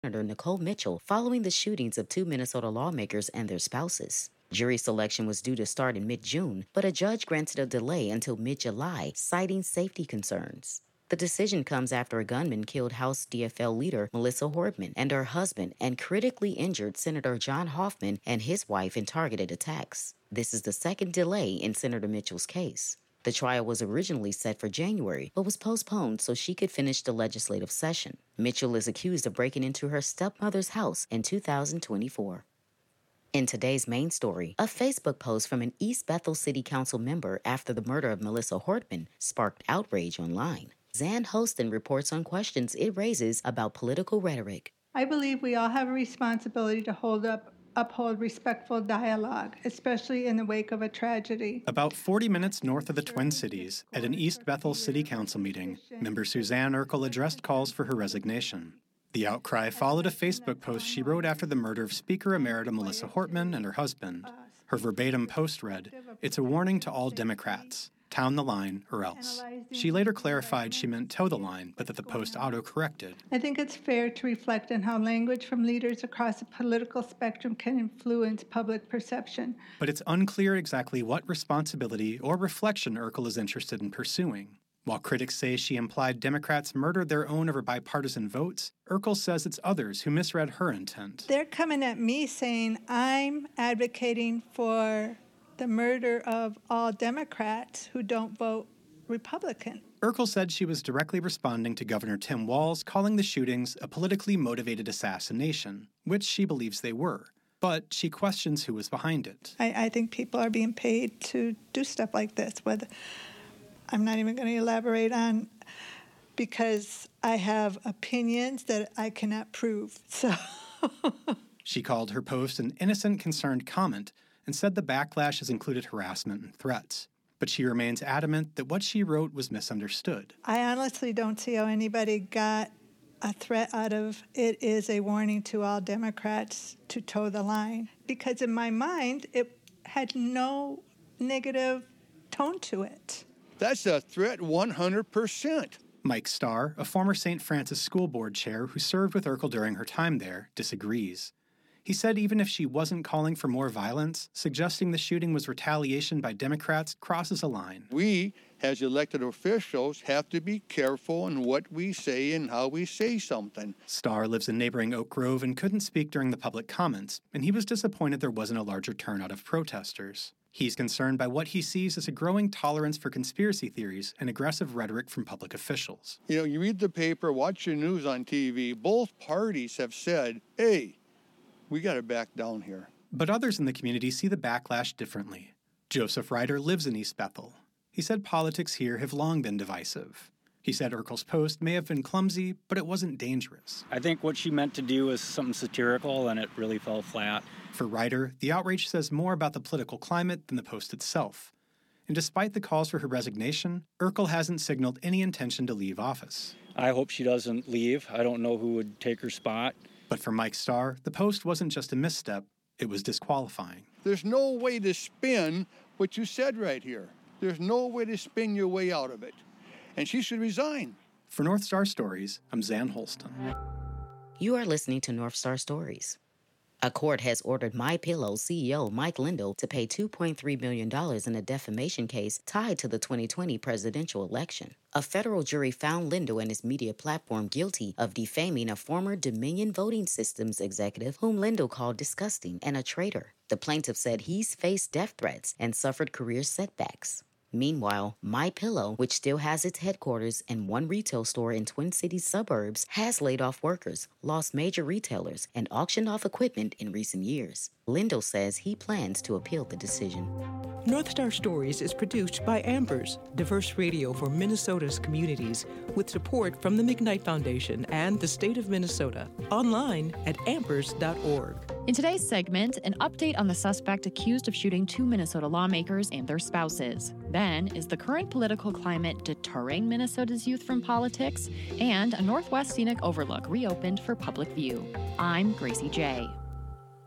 Senator Nicole Mitchell following the shootings of two Minnesota lawmakers and their spouses. Jury selection was due to start in mid-June, but a judge granted a delay until mid-July, citing safety concerns. The decision comes after a gunman killed House DFL leader Melissa Hortman and her husband and critically injured Senator John Hoffman and his wife in targeted attacks. This is the second delay in Senator Mitchell's case. The trial was originally set for January, but was postponed so she could finish the legislative session. Mitchell is accused of breaking into her stepmother's house in 2024. In today's main story, a Facebook post from an East Bethel City Council member after the murder of Melissa Hortman sparked outrage online. Zan Holston reports on questions it raises about political rhetoric. I believe we all have a responsibility to uphold respectful dialogue, especially in the wake of a tragedy. About 40 minutes north of the Twin Cities, at an East Bethel City Council meeting, member Suzanne Urkel addressed calls for her resignation. The outcry followed a Facebook post she wrote after the murder of Speaker Emerita Melissa Hortman and her husband. Her verbatim post read, "It's a warning to all Democrats. Town the line or else." She later clarified she meant toe the line, but that the post auto-corrected. I think it's fair to reflect on how language from leaders across the political spectrum can influence public perception. But it's unclear exactly what responsibility or reflection Urkel is interested in pursuing. While critics say she implied Democrats murdered their own over bipartisan votes, Urkel says it's others who misread her intent. They're coming at me saying I'm advocating for the murder of all Democrats who don't vote Republican. Urkel said she was directly responding to Governor Tim Walz calling the shootings a politically motivated assassination, which she believes they were. But she questions who was behind it. I think people are being paid to do stuff like this. Whether I'm not even going to elaborate on, because I have opinions that I cannot prove. So She called her post an innocent, concerned comment and said the backlash has included harassment and threats. But she remains adamant that what she wrote was misunderstood. I honestly don't see how anybody got a threat out of it is a warning to all Democrats to toe the line. Because in my mind, it had no negative tone to it. That's a threat 100%. Mike Starr, a former St. Francis School Board chair who served with Urkel during her time there, disagrees. He said even if she wasn't calling for more violence, suggesting the shooting was retaliation by Democrats crosses a line. We, as elected officials, have to be careful in what we say and how we say something. Starr lives in neighboring Oak Grove and couldn't speak during the public comments, and he was disappointed there wasn't a larger turnout of protesters. He's concerned by what he sees as a growing tolerance for conspiracy theories and aggressive rhetoric from public officials. You know, you read the paper, watch the news on TV, both parties have said, hey, we got to back down here. But others in the community see the backlash differently. Joseph Ryder lives in East Bethel. He said politics here have long been divisive. He said Urkel's post may have been clumsy, but it wasn't dangerous. I think what she meant to do was something satirical, and it really fell flat. For Ryder, the outrage says more about the political climate than the post itself. And despite the calls for her resignation, Urkel hasn't signaled any intention to leave office. I hope she doesn't leave. I don't know who would take her spot. But for Mike Starr, the post wasn't just a misstep, it was disqualifying. There's no way to spin what you said right here. There's no way to spin your way out of it. And she should resign. For North Star Stories, I'm Zan Holston. You are listening to North Star Stories. A court has ordered MyPillow CEO Mike Lindell to pay $2.3 million in a defamation case tied to the 2020 presidential election. A federal jury found Lindell and his media platform guilty of defaming a former Dominion Voting Systems executive whom Lindell called disgusting and a traitor. The plaintiff said he's faced death threats and suffered career setbacks. Meanwhile, MyPillow, which still has its headquarters and one retail store in Twin Cities suburbs, has laid off workers, lost major retailers, and auctioned off equipment in recent years. Lindell says he plans to appeal the decision. North Star Stories is produced by Ambers, diverse radio for Minnesota's communities, with support from the McKnight Foundation and the state of Minnesota. Online at ambers.org. In today's segment, an update on the suspect accused of shooting two Minnesota lawmakers and their spouses. Then, is the current political climate deterring Minnesota's youth from politics? And a Northwest Scenic Overlook reopened for public view. I'm Gracie J.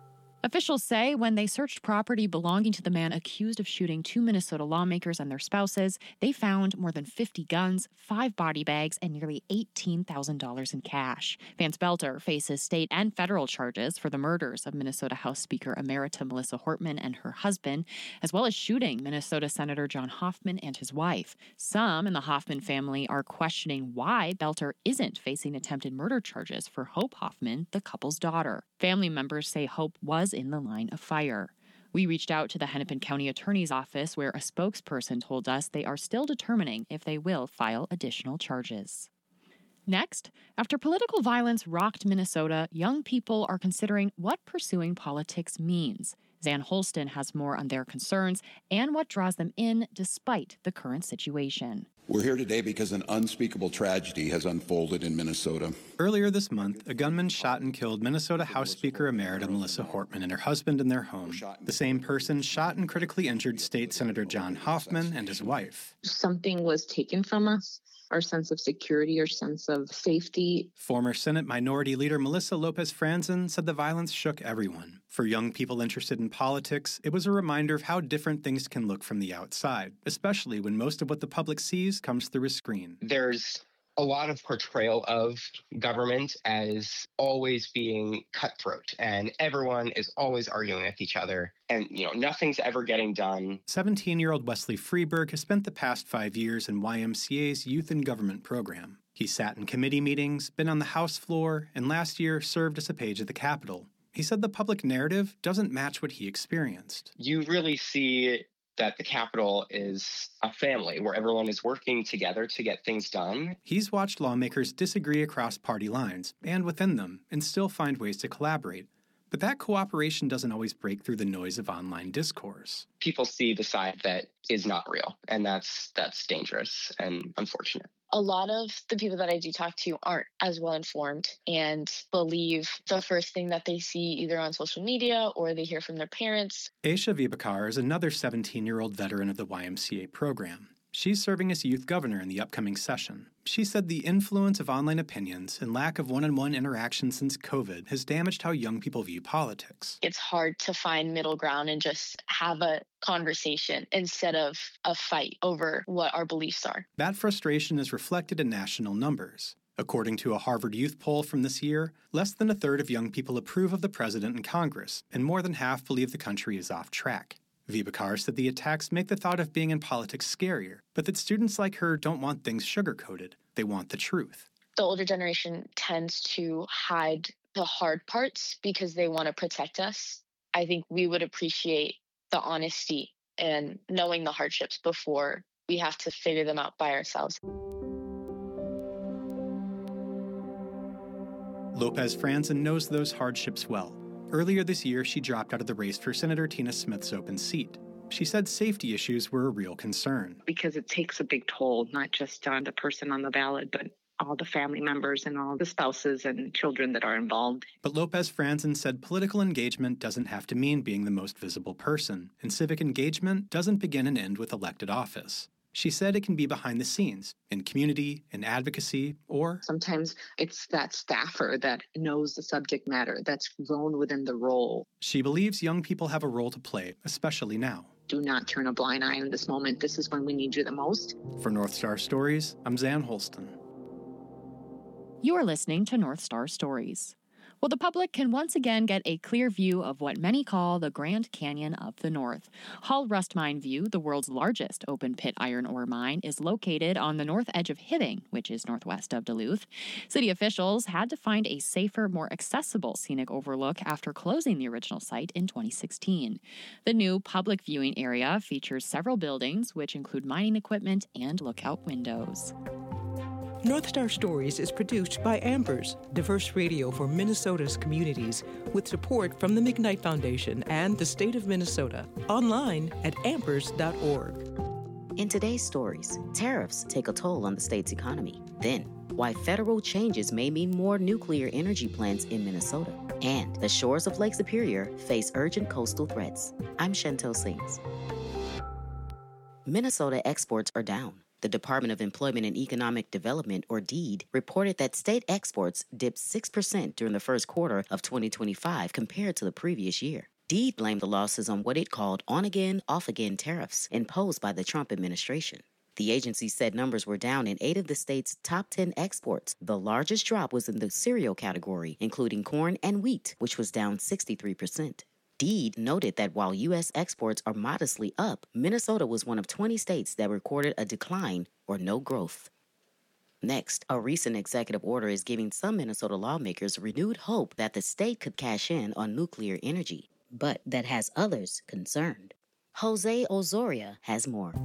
Officials say when they searched property belonging to the man accused of shooting 2 Minnesota lawmakers and their spouses, they found more than 50 guns, 5 body bags, and nearly $18,000 in cash. Vance Belter faces state and federal charges for the murders of Minnesota House Speaker Emerita Melissa Hortman and her husband, as well as shooting Minnesota Senator John Hoffman and his wife. Some in the Hoffman family are questioning why Belter isn't facing attempted murder charges for Hope Hoffman, the couple's daughter. Family members say Hope was in the line of fire. We reached out to the Hennepin County Attorney's Office, where a spokesperson told us they are still determining if they will file additional charges. Next, after political violence rocked Minnesota, young people are considering what pursuing politics means. Zan Holston has more on their concerns and what draws them in despite the current situation. We're here today because an unspeakable tragedy has unfolded in Minnesota. Earlier this month, a gunman shot and killed Minnesota House Speaker Emerita Melissa Hortman and her husband in their home. The same person shot and critically injured State Senator John Hoffman and his wife. Something was taken from us. Our sense of security, our sense of safety. Former Senate Minority Leader Melissa Lopez Franzen said the violence shook everyone. For young people interested in politics, it was a reminder of how different things can look from the outside, especially when most of what the public sees comes through a screen. There's a lot of portrayal of government as always being cutthroat, and everyone is always arguing with each other, and, nothing's ever getting done. 17-year-old Wesley Freeberg has spent the past 5 years in YMCA's Youth in Government program. He sat in committee meetings, been on the House floor, and last year served as a page at the Capitol. He said the public narrative doesn't match what he experienced. You really see that the Capitol is a family where everyone is working together to get things done. He's watched lawmakers disagree across party lines and within them and still find ways to collaborate. But that cooperation doesn't always break through the noise of online discourse. People see the side that is not real, and that's dangerous and unfortunate. A lot of the people that I do talk to aren't as well informed and believe the first thing that they see either on social media or they hear from their parents. Aisha Vibakar is another 17-year-old veteran of the YMCA program. She's serving as youth governor in the upcoming session. She said the influence of online opinions and lack of one-on-one interaction since COVID has damaged how young people view politics. It's hard to find middle ground and just have a conversation instead of a fight over what our beliefs are. That frustration is reflected in national numbers. According to a Harvard Youth poll from this year, less than a third of young people approve of the president and Congress, and more than half believe the country is off track. Vibakar said the attacks make the thought of being in politics scarier, but that students like her don't want things sugar-coated. They want the truth. The older generation tends to hide the hard parts because they want to protect us. I think we would appreciate the honesty and knowing the hardships before we have to figure them out by ourselves. Lopez Franzen knows those hardships well. Earlier this year, she dropped out of the race for Senator Tina Smith's open seat. She said safety issues were a real concern. Because it takes a big toll, not just on the person on the ballot, but all the family members and all the spouses and children that are involved. But Lopez Franzen said political engagement doesn't have to mean being the most visible person, and civic engagement doesn't begin and end with elected office. She said it can be behind the scenes, in community, in advocacy, or sometimes it's that staffer that knows the subject matter, that's grown within the role. She believes young people have a role to play, especially now. Do not turn a blind eye in this moment. This is when we need you the most. For North Star Stories, I'm Zan Holston. You are listening to North Star Stories. Well, the public can once again get a clear view of what many call the Grand Canyon of the North. Hall Rust Mine View, the world's largest open-pit iron ore mine, is located on the north edge of Hibbing, which is northwest of Duluth. City officials had to find a safer, more accessible scenic overlook after closing the original site in 2016. The new public viewing area features several buildings, which include mining equipment and lookout windows. North Star Stories is produced by Ambers, diverse radio for Minnesota's communities, with support from the McKnight Foundation and the state of Minnesota. Online at ambers.org. In today's stories, tariffs take a toll on the state's economy. Then, why federal changes may mean more nuclear energy plants in Minnesota. And the shores of Lake Superior face urgent coastal threats. I'm Chantel Sings. Minnesota exports are down. The Department of Employment and Economic Development, or DEED, reported that state exports dipped 6% during the first quarter of 2025 compared to the previous year. Deed blamed the losses on what it called on-again, off-again tariffs imposed by the Trump administration. The agency said numbers were down in 8 of the state's top 10 exports. The largest drop was in the cereal category, including corn and wheat, which was down 63%. Deed noted that while U.S. exports are modestly up, Minnesota was one of 20 states that recorded a decline or no growth. Next, a recent executive order is giving some Minnesota lawmakers renewed hope that the state could cash in on nuclear energy, but that has others concerned. Jose Osoria has more.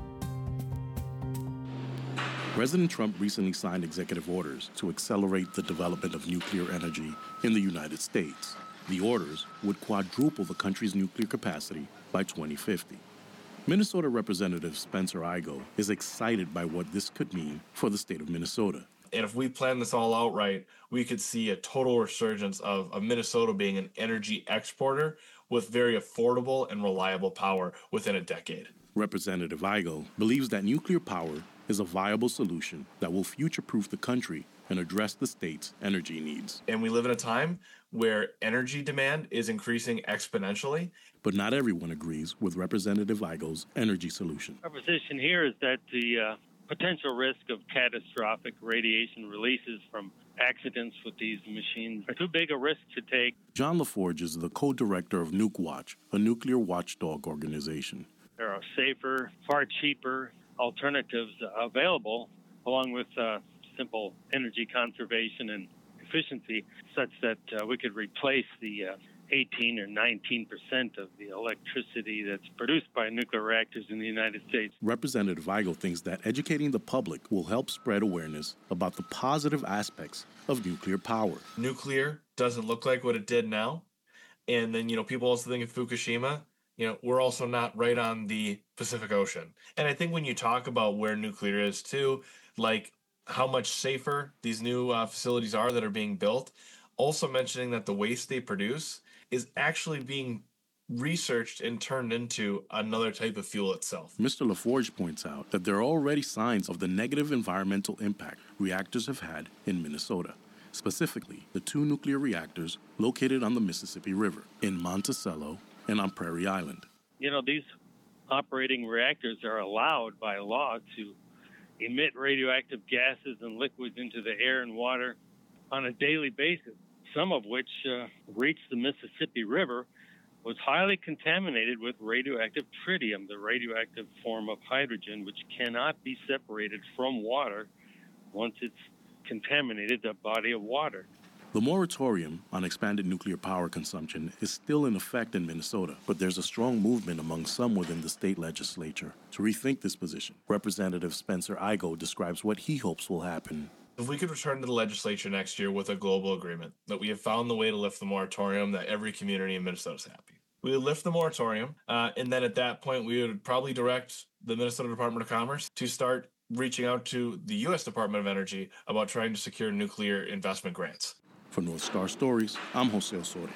President Trump recently signed executive orders to accelerate the development of nuclear energy in the United States. The orders would quadruple the country's nuclear capacity by 2050. Minnesota Representative Spencer Igo is excited by what this could mean for the state of Minnesota. And if we plan this all out right, we could see a total resurgence of Minnesota being an energy exporter with very affordable and reliable power within a decade. Representative Igo believes that nuclear power is a viable solution that will future-proof the country and address the state's energy needs. And we live in a time where energy demand is increasing exponentially. But not everyone agrees with Representative Igo's energy solution. Our position here is that the potential risk of catastrophic radiation releases from accidents with these machines are too big a risk to take. John LaForge is the co-director of Nuke Watch, a nuclear watchdog organization. There are safer, far cheaper alternatives available, along with simple energy conservation and efficiency, such that we could replace the 18 or 19% of the electricity that's produced by nuclear reactors in the United States. Representative Igo thinks that educating the public will help spread awareness about the positive aspects of nuclear power. Nuclear doesn't look like what it did now. And then, people also think of Fukushima. We're also not right on the Pacific Ocean. And I think when you talk about where nuclear is too, like how much safer these new facilities are that are being built, also mentioning that the waste they produce is actually being researched and turned into another type of fuel itself. Mr. LaForge points out that there are already signs of the negative environmental impact reactors have had in Minnesota, specifically the 2 nuclear reactors located on the Mississippi River, in Monticello and on Prairie Island. These operating reactors are allowed by law to emit radioactive gases and liquids into the air and water on a daily basis, some of which reached the Mississippi River, was highly contaminated with radioactive tritium, the radioactive form of hydrogen, which cannot be separated from water once it's contaminated the body of water. The moratorium on expanded nuclear power consumption is still in effect in Minnesota, but there's a strong movement among some within the state legislature to rethink this position. Representative Spencer Igo describes what he hopes will happen. If we could return to the legislature next year with a global agreement that we have found the way to lift the moratorium, that every community in Minnesota is happy. We would lift the moratorium, and then at that point, we would probably direct the Minnesota Department of Commerce to start reaching out to the U.S. Department of Energy about trying to secure nuclear investment grants. For North Star Stories, I'm Jose Osoria.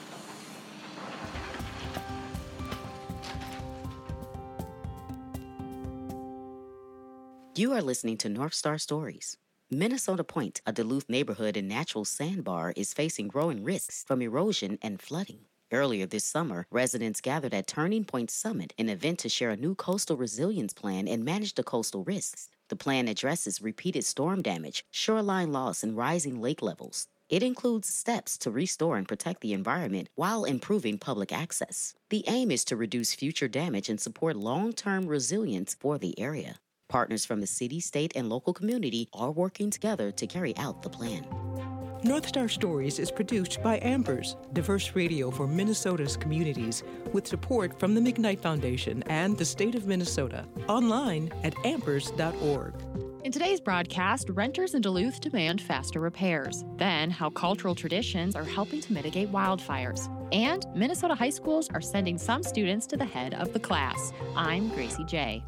You are listening to North Star Stories. Minnesota Point, a Duluth neighborhood and natural sandbar, is facing growing risks from erosion and flooding. Earlier this summer, residents gathered at Turning Point Summit, an event to share a new coastal resilience plan and manage the coastal risks. The plan addresses repeated storm damage, shoreline loss, and rising lake levels. It includes steps to restore and protect the environment while improving public access. The aim is to reduce future damage and support long-term resilience for the area. Partners from the city, state, and local community are working together to carry out the plan. North Star Stories is produced by Ambers, diverse radio for Minnesota's communities, with support from the McKnight Foundation and the state of Minnesota. Online at ambers.org. In today's broadcast, renters in Duluth demand faster repairs. Then, how cultural traditions are helping to mitigate wildfires. And Minnesota high schools are sending some students to the head of the class. I'm Gracie J.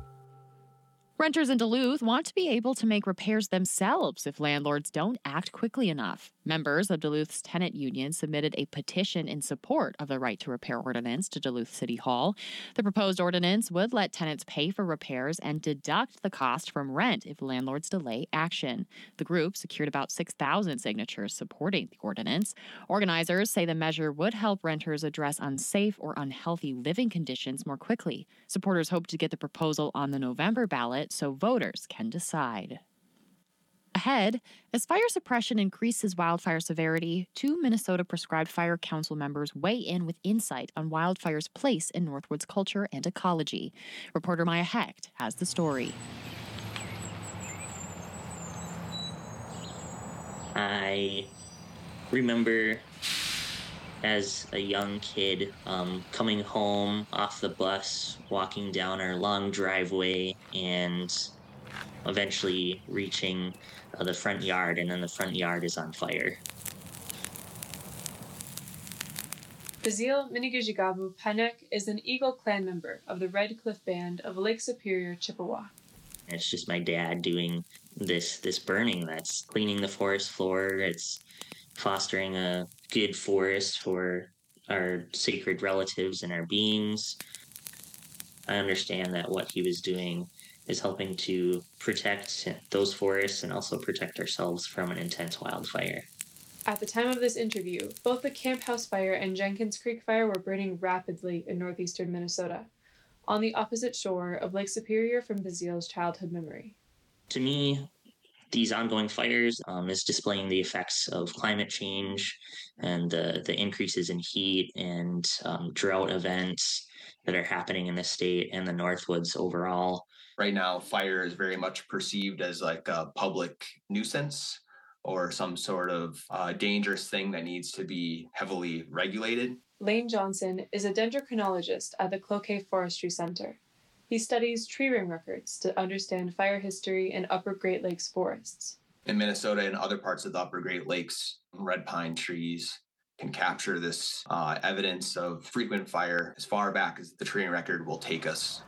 Renters in Duluth want to be able to make repairs themselves if landlords don't act quickly enough. Members of Duluth's tenant union submitted a petition in support of the right to repair ordinance to Duluth City Hall. The proposed ordinance would let tenants pay for repairs and deduct the cost from rent if landlords delay action. The group secured about 6,000 signatures supporting the ordinance. Organizers say the measure would help renters address unsafe or unhealthy living conditions more quickly. Supporters hope to get the proposal on the November ballot so voters can decide. Ahead, as fire suppression increases wildfire severity, 2 Minnesota Prescribed Fire Council members weigh in with insight on wildfire's place in Northwood's culture and ecology. Reporter Maya Hecht has the story. I remember as a young kid coming home off the bus, walking down our long driveway, and eventually reaching the front yard, and then the front yard is on fire. Bazil Minigijigabu Panek is an Eagle Clan member of the Red Cliff Band of Lake Superior, Chippewa. It's just my dad doing this burning that's cleaning the forest floor. It's fostering a good forest for our sacred relatives and our beings. I understand that what he was doing is helping to protect those forests and also protect ourselves from an intense wildfire. At the time of this interview, both the Camp House fire and Jenkins Creek fire were burning rapidly in northeastern Minnesota, on the opposite shore of Lake Superior from Bazil's childhood memory. To me, these ongoing fires is displaying the effects of climate change and the increases in heat and drought events that are happening in the state and the Northwoods overall. Right now, fire is very much perceived as like a public nuisance or some sort of dangerous thing that needs to be heavily regulated. Lane Johnson is a dendrochronologist at the Cloquet Forestry Center. He studies tree ring records to understand fire history in Upper Great Lakes forests. In Minnesota and other parts of the Upper Great Lakes, red pine trees can capture this evidence of frequent fire as far back as the tree ring record will take us.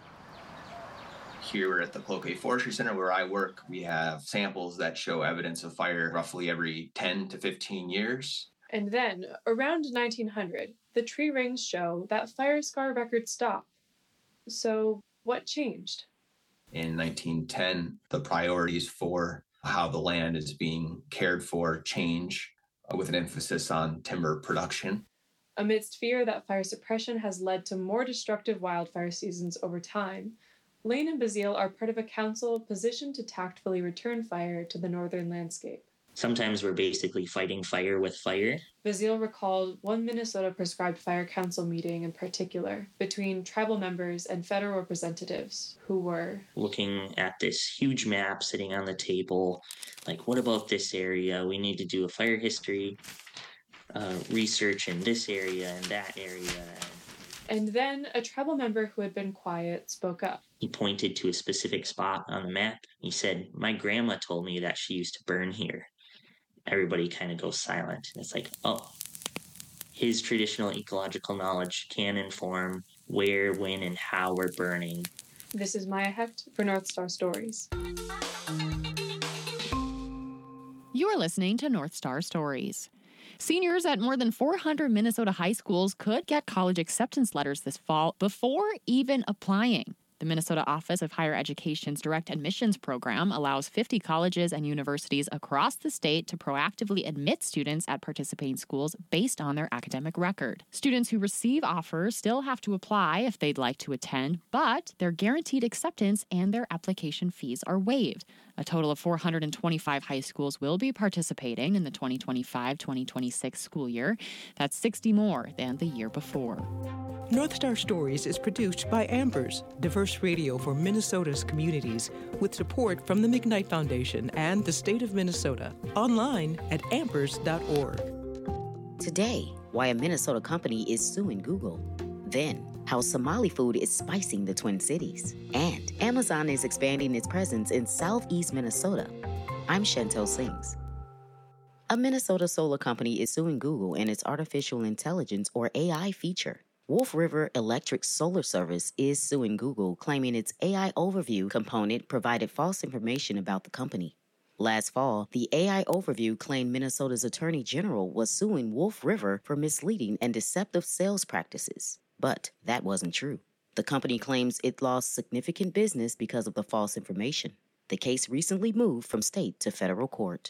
Here at the Cloquet Forestry Center, where I work, we have samples that show evidence of fire roughly every 10 to 15 years. And then, around 1900, the tree rings show that fire scar records stop. So, what changed? In 1910, the priorities for how the land is being cared for change, with an emphasis on timber production. Amidst fear that fire suppression has led to more destructive wildfire seasons over time, Lane and Bazil are part of a council positioned to tactfully return fire to the northern landscape. Sometimes we're basically fighting fire with fire. Bazil recalled one Minnesota Prescribed Fire Council meeting in particular between tribal members and federal representatives who were looking at this huge map sitting on the table, like, what about this area? We need to do a fire history research in this area and that area. And then a tribal member who had been quiet spoke up. He pointed to a specific spot on the map. He said, "My grandma told me that she used to burn here." Everybody kind of goes silent. And it's like, oh, his traditional ecological knowledge can inform where, when, and how we're burning. This is Maya Hecht for North Star Stories. You are listening to North Star Stories. Seniors at more than 400 Minnesota high schools could get college acceptance letters this fall before even applying. The Minnesota Office of Higher Education's Direct Admissions Program allows 50 colleges and universities across the state to proactively admit students at participating schools based on their academic record. Students who receive offers still have to apply if they'd like to attend, but they're guaranteed acceptance and their application fees are waived. A total of 425 high schools will be participating in the 2025-2026 school year. That's 60 more than the year before. North Star Stories is produced by Ambers, diverse radio for Minnesota's communities, with support from the McKnight Foundation and the state of Minnesota. Online at ambers.org. Today, why a Minnesota company is suing Google. Then, how Somali food is spicing the Twin Cities. And Amazon is expanding its presence in southeast Minnesota. I'm Chantel Sings. A Minnesota solar company is suing Google and its artificial intelligence, or AI, feature. Wolf River Electric Solar Service is suing Google, claiming its AI overview component provided false information about the company. Last fall, the AI Overview claimed Minnesota's Attorney General was suing Wolf River for misleading and deceptive sales practices. But that wasn't true. The company claims it lost significant business because of the false information. The case recently moved from state to federal court.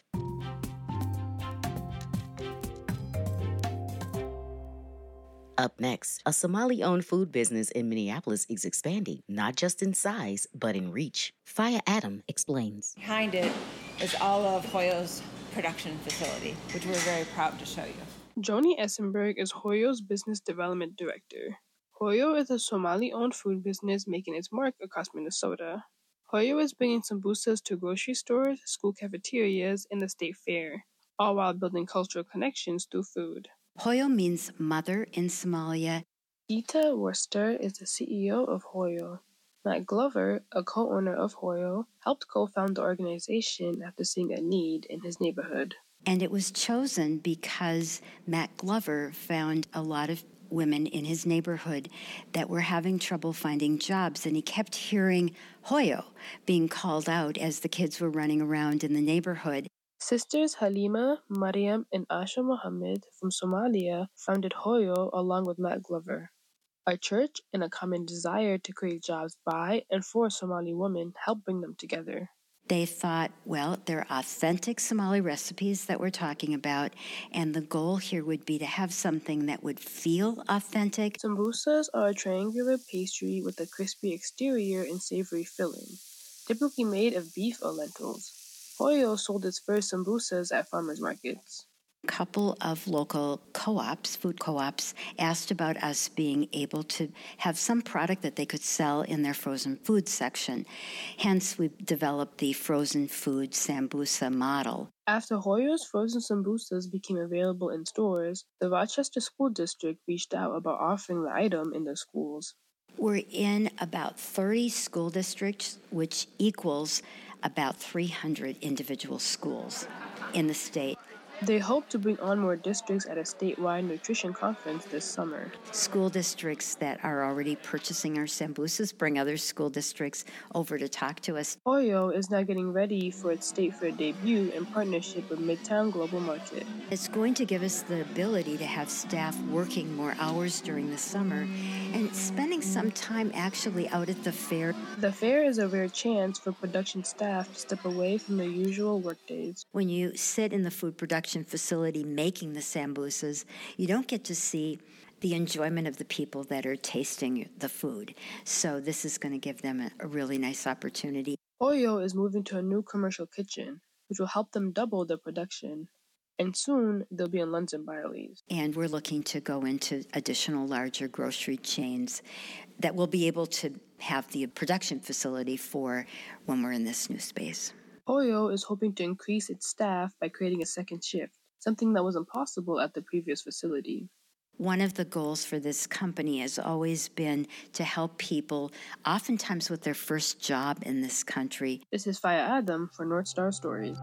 Up next, a Somali-owned food business in Minneapolis is expanding, not just in size, but in reach. Faya Adam explains. Behind it is all of Hoyo's production facility, which we're very proud to show you. Joni Essenberg is Hoyo's Business Development Director. Hoyo is a Somali-owned food business making its mark across Minnesota. Hoyo is bringing sambusas to grocery stores, school cafeterias, and the state fair, all while building cultural connections through food. Hoyo means mother in Somalia. Gita Worcester is the CEO of Hoyo. Matt Glover, a co-owner of Hoyo, helped co-found the organization after seeing a need in his neighborhood. And it was chosen because Matt Glover found a lot of women in his neighborhood that were having trouble finding jobs, and he kept hearing Hoyo being called out as the kids were running around in the neighborhood. Sisters Halima, Mariam, and Asha Mohammed from Somalia founded Hoyo along with Matt Glover. A church and a common desire to create jobs by and for Somali women helped bring them together. They thought, well, they're authentic Somali recipes that we're talking about, and the goal here would be to have something that would feel authentic. Sambusas are a triangular pastry with a crispy exterior and savory filling, typically made of beef or lentils. Hoyo sold its first sambusas at farmers markets. A couple of local co-ops, food co-ops, asked about us being able to have some product that they could sell in their frozen food section. Hence, we developed the frozen food sambusa model. After Hoyo's frozen sambusas became available in stores, the Rochester School District reached out about offering the item in their schools. We're in about 30 school districts, which equals about 300 individual schools in the state. They hope to bring on more districts at a statewide nutrition conference this summer. School districts that are already purchasing our sambusas bring other school districts over to talk to us. Hoyo is now getting ready for its state fair debut in partnership with Midtown Global Market. It's going to give us the ability to have staff working more hours during the summer and spending some time actually out at the fair. The fair is a rare chance for production staff to step away from their usual workdays. When you sit in the food production facility making the sambusas, you don't get to see the enjoyment of the people that are tasting the food. So this is going to give them a really nice opportunity. Hoyo is moving to a new commercial kitchen, which will help them double their production. And soon, they'll be in Lunds and Byerly's. And we're looking to go into additional larger grocery chains that will be able to have the production facility for when we're in this new space. Hoyo is hoping to increase its staff by creating a second shift, something that was impossible at the previous facility. One of the goals for this company has always been to help people, oftentimes with their first job in this country. This is Faya Adam for North Star Stories.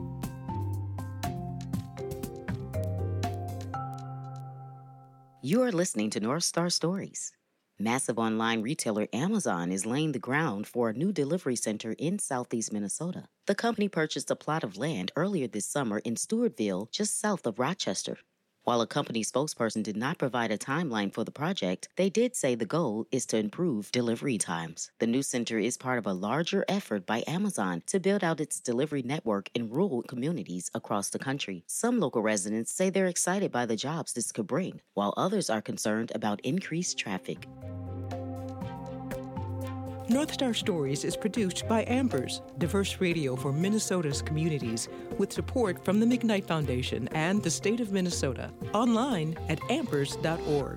You are listening to North Star Stories. Massive online retailer Amazon is laying the ground for a new delivery center in southeast Minnesota. The company purchased a plot of land earlier this summer in Stewartville, just south of Rochester. While a company spokesperson did not provide a timeline for the project, they did say the goal is to improve delivery times. The new center is part of a larger effort by Amazon to build out its delivery network in rural communities across the country. Some local residents say they're excited by the jobs this could bring, while others are concerned about increased traffic. North Star Stories is produced by Ambers, diverse radio for Minnesota's communities, with support from the McKnight Foundation and the state of Minnesota. Online at ambers.org.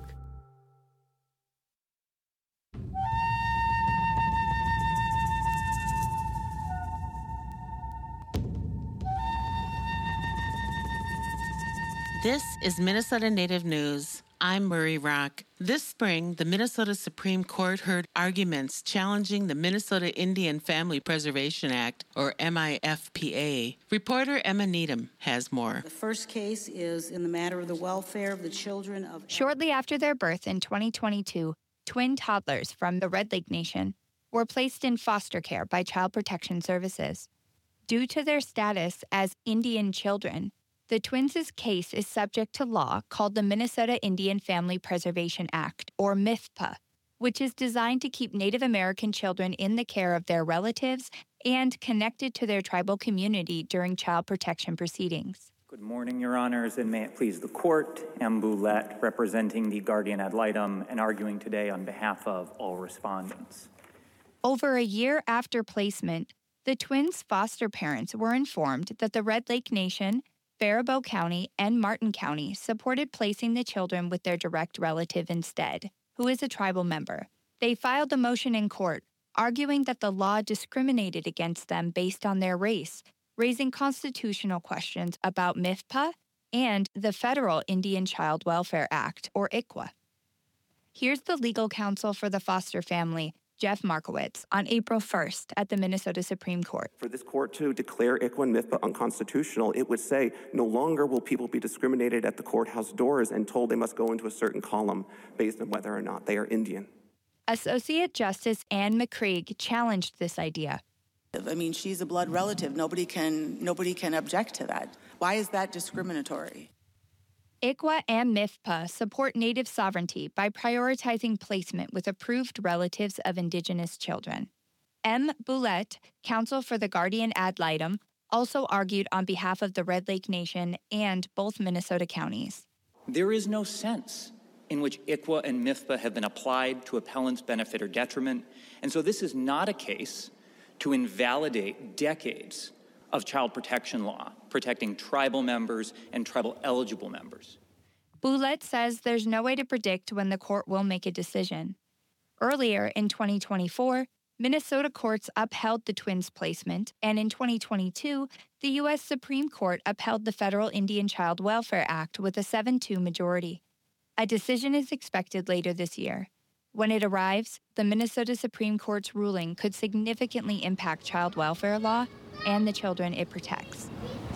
This is Minnesota Native News. I'm Murray Rock. This spring, the Minnesota Supreme Court heard arguments challenging the Minnesota Indian Family Preservation Act, or MIFPA. Reporter Emma Needham has more. The first case is in the matter of the welfare of the children of... Shortly after their birth in 2022, twin toddlers from the Red Lake Nation were placed in foster care by Child Protection Services. Due to their status as Indian children, the twins' case is subject to law called the Minnesota Indian Family Preservation Act, or MIFPA, which is designed to keep Native American children in the care of their relatives and connected to their tribal community during child protection proceedings. Good morning, Your Honors, and may it please the Court. M. Boulette, representing the guardian ad litem and arguing today on behalf of all respondents. Over a year after placement, the twins' foster parents were informed that the Red Lake Nation, Faribault County, and Martin County supported placing the children with their direct relative instead, who is a tribal member. They filed a motion in court, arguing that the law discriminated against them based on their race, raising constitutional questions about MIFPA and the Federal Indian Child Welfare Act, or ICWA. Here's the legal counsel for the foster family, Jeff Markowitz, on April 1st at the Minnesota Supreme Court. For this court to declare ICWA and MIFPA unconstitutional, it would say no longer will people be discriminated at the courthouse doors and told they must go into a certain column based on whether or not they are Indian. Associate Justice Anne McCraig challenged this idea. I mean, she's a blood relative. Nobody can object to that. Why is that discriminatory? ICWA and MIFPA support Native sovereignty by prioritizing placement with approved relatives of Indigenous children. M. Boulette, counsel for the guardian ad litem, also argued on behalf of the Red Lake Nation and both Minnesota counties. There is no sense in which ICWA and MIFPA have been applied to appellants' benefit or detriment, and so this is not a case to invalidate decades of child protection law, protecting tribal members and tribal eligible members. Boulette says there's no way to predict when the court will make a decision. Earlier in 2024, Minnesota courts upheld the twins' placement, and in 2022, the U.S. Supreme Court upheld the Federal Indian Child Welfare Act with a 7-2 majority. A decision is expected later this year. When it arrives, the Minnesota Supreme Court's ruling could significantly impact child welfare law and the children it protects.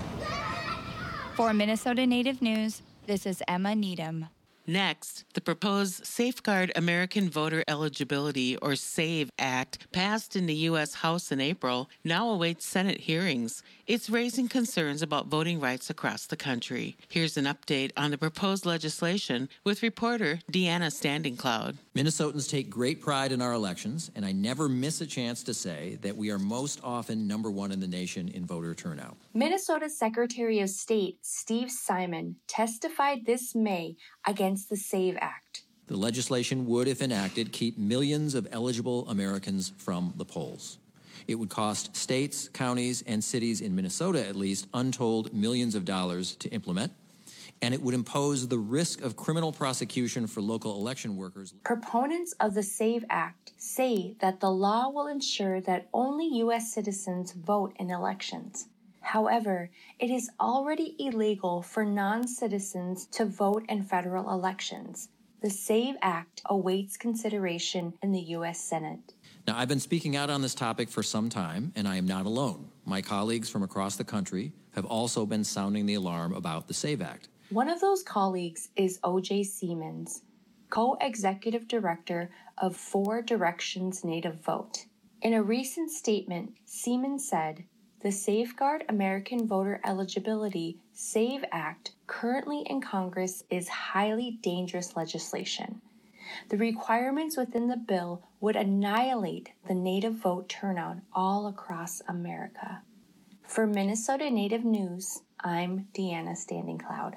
For Minnesota Native News, this is Emma Needham. Next, the proposed Safeguard American Voter Eligibility, or SAVE Act, passed in the U.S. House in April, now awaits Senate hearings. It's raising concerns about voting rights across the country. Here's an update on the proposed legislation with reporter Deanna Standing Cloud. Minnesotans take great pride in our elections, and I never miss a chance to say that we are most often #1 in the nation in voter turnout. Minnesota's Secretary of State, Steve Simon, testified this May against the SAVE Act. The legislation would, if enacted, keep millions of eligible Americans from the polls. It would cost states, counties, and cities in Minnesota, at least, untold millions of dollars to implement, and it would impose the risk of criminal prosecution for local election workers. Proponents of the SAVE Act say that the law will ensure that only U.S. citizens vote in elections. However, it is already illegal for non-citizens to vote in federal elections. The SAVE Act awaits consideration in the U.S. Senate. Now, I've been speaking out on this topic for some time, and I am not alone. My colleagues from across the country have also been sounding the alarm about the SAVE Act. One of those colleagues is O.J. Siemens, co-executive director of 4 Directions Native Vote. In a recent statement, Siemens said, "The Safeguard American Voter Eligibility SAVE Act currently in Congress is highly dangerous legislation. The requirements within the bill would annihilate the Native vote turnout all across America." For Minnesota Native News, I'm Deanna Standing Cloud.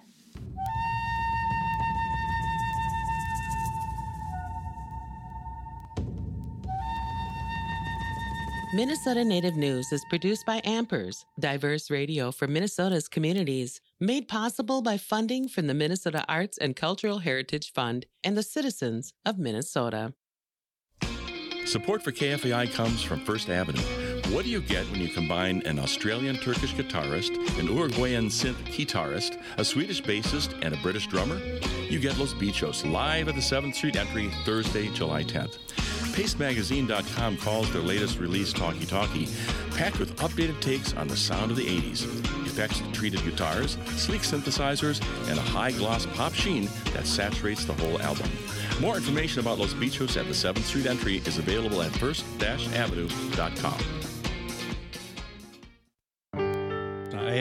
Minnesota Native News is produced by Ampers, diverse radio for Minnesota's communities, made possible by funding from the Minnesota Arts and Cultural Heritage Fund and the citizens of Minnesota. Support for KFAI comes from First Avenue. What do you get when you combine an Australian-Turkish guitarist, an Uruguayan synth guitarist, a Swedish bassist, and a British drummer? You get Los Bichos live at the 7th Street entry Thursday, July 10th. PasteMagazine.com calls their latest release Talkie Talkie, packed with updated takes on the sound of the 80s. Effects-treated guitars, sleek synthesizers, and a high-gloss pop sheen that saturates the whole album. More information about Los Bichos at the 7th Street entry is available at first-avenue.com.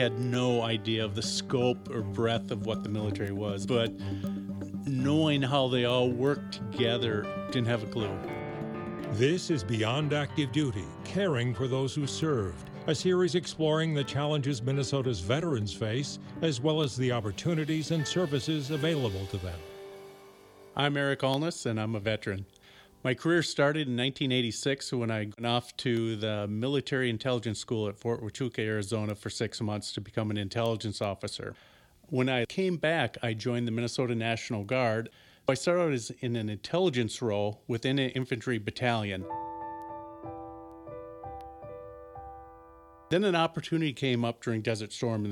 had no idea of the scope or breadth of what the military was, but knowing how they all worked together, didn't have a clue. This is Beyond Active Duty, Caring for Those Who Served, a series exploring the challenges Minnesota's veterans face, as well as the opportunities and services available to them. I'm Eric Allness, and I'm a veteran. My career started in 1986 when I went off to the Military Intelligence School at Fort Huachuca, Arizona for 6 months to become an intelligence officer. When I came back, I joined the Minnesota National Guard. I started in an intelligence role within an infantry battalion. Then an opportunity came up during Desert Storm,